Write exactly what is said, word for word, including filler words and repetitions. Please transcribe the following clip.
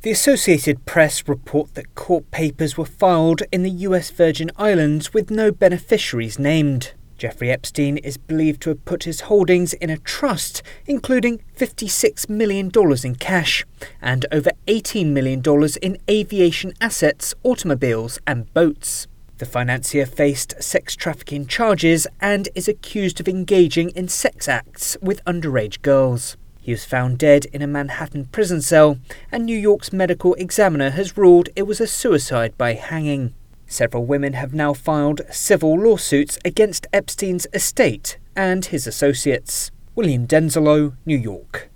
The Associated Press report that court papers were filed in the U S Virgin Islands with no beneficiaries named. Jeffrey Epstein is believed to have put his holdings in a trust, including fifty-six million dollars in cash and over eighteen million dollars in aviation assets, automobiles and boats. The financier faced sex trafficking charges and is accused of engaging in sex acts with underage girls. He was found dead in a Manhattan prison cell, and New York's medical examiner has ruled it was a suicide by hanging. Several women have now filed civil lawsuits against Epstein's estate and his associates. William Denzelo, New York.